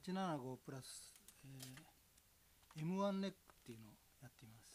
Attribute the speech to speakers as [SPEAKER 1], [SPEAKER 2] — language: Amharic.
[SPEAKER 1] 875プラス、M1 ネックっていうのをやっています。